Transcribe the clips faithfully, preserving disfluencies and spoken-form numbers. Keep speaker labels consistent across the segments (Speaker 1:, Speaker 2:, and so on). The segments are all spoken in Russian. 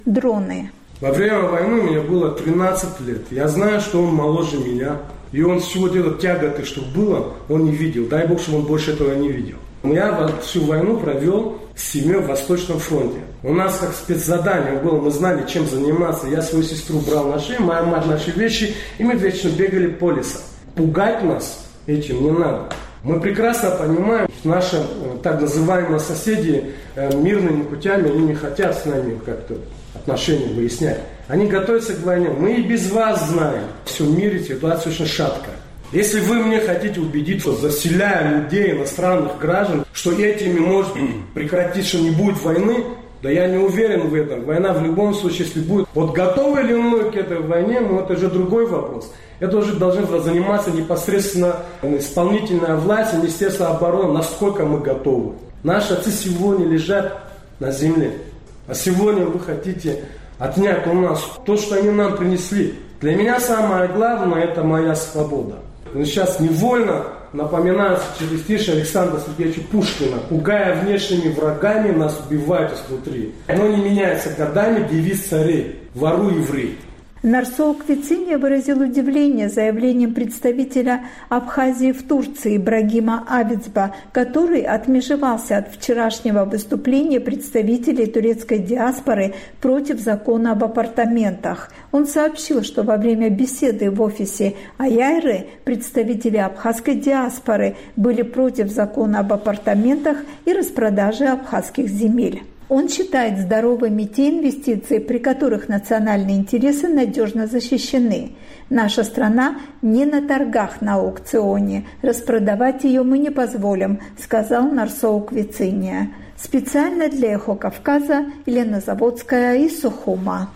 Speaker 1: Дроны.
Speaker 2: Во время войны мне было тринадцать лет. Я знаю, что он моложе меня. И он всего делает тяготы, что было, он не видел. Дай Бог, чтобы он больше этого не видел. Я всю войну провел с семьей в Восточном фронте. У нас как спецзадание было, мы знали, чем заниматься. Я свою сестру брал на шею, моя мать наши вещи, и мы вечно бегали по лесу. Пугать нас этим не надо. Мы прекрасно понимаем, что наши так называемые соседи мирными путями, они не хотят с нами как-то отношения выяснять. Они готовятся к войне. Мы и без вас знаем. Все в мире ситуация очень шаткая. Если вы мне хотите убедить, что заселяя людей, иностранных граждан, что этими может прекратить, что не будет войны, да я не уверен в этом. Война в любом случае, если будет. Вот готовы ли мы к этой войне, ну это же другой вопрос. Это уже должны заниматься непосредственно исполнительная власть, Министерство обороны, насколько мы готовы. Наши отцы сегодня лежат на земле. А сегодня вы хотите отнять у нас то, что они нам принесли. Для меня самое главное – это моя свобода. Сейчас невольно напоминается через стиши Александра Сергеевича Пушкина. Пугая внешними врагами, нас убивают изнутри. Но не меняется годами девиз царей «Воруй, еврей».
Speaker 1: Нарсоу Квициния выразил удивление заявлением представителя Абхазии в Турции Ибрагима Абицба, который отмежевался от вчерашнего выступления представителей турецкой диаспоры против закона об апартаментах. Он сообщил, что во время беседы в офисе Аяйры представители абхазской диаспоры были против закона об апартаментах и распродаже абхазских земель. Он считает здоровыми те инвестиции, при которых национальные интересы надежно защищены. Наша страна не на торгах на аукционе. Распродавать ее мы не позволим, сказал Нарсоу Квициния. Специально для «Эхо Кавказа» Елена Заводская из Сухума.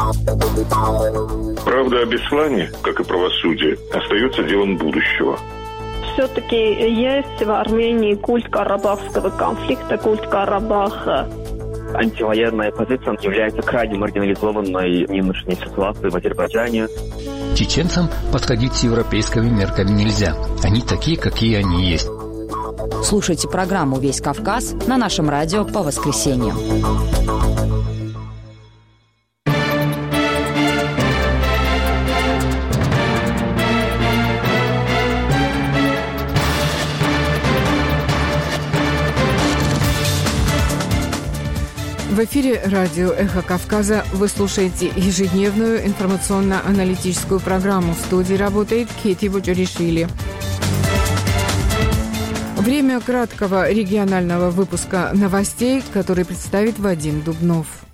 Speaker 3: Правда о Беслане, как и правосудие, остается делом будущего.
Speaker 4: Все-таки есть в Армении культ карабахского конфликта, культ Карабаха.
Speaker 5: Антивоенная позиция является крайне маргинализованной в нынешней ситуации в Азербайджане.
Speaker 6: Чеченцам подходить с европейскими мерками нельзя. Они такие, какие они есть.
Speaker 7: Слушайте программу «Весь Кавказ» на нашем радио по воскресеньям.
Speaker 8: В эфире радио «Эхо Кавказа» вы слушаете ежедневную информационно-аналитическую программу. В студии работает Кети Вучуришвили. Время краткого регионального выпуска новостей, который представит Вадим Дубнов.